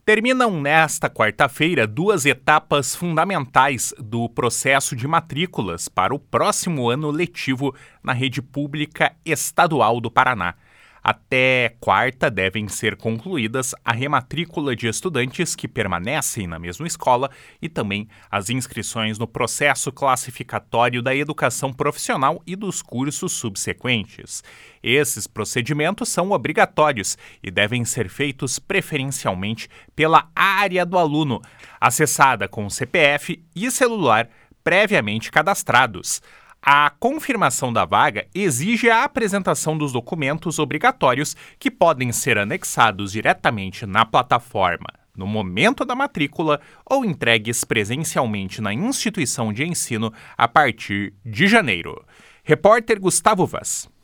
Terminam nesta quarta-feira duas etapas fundamentais do processo de matrículas para o próximo ano letivo na rede pública estadual do Paraná. Até quarta devem ser concluídas a rematrícula de estudantes que permanecem na mesma escola e também as inscrições no processo classificatório da educação profissional e dos cursos subsequentes. Esses procedimentos são obrigatórios e devem ser feitos preferencialmente pela área do aluno, acessada com CPF e celular previamente cadastrados. A confirmação da vaga exige a apresentação dos documentos obrigatórios que podem ser anexados diretamente na plataforma no momento da matrícula ou entregues presencialmente na instituição de ensino a partir de janeiro. Repórter Gustavo Vaz.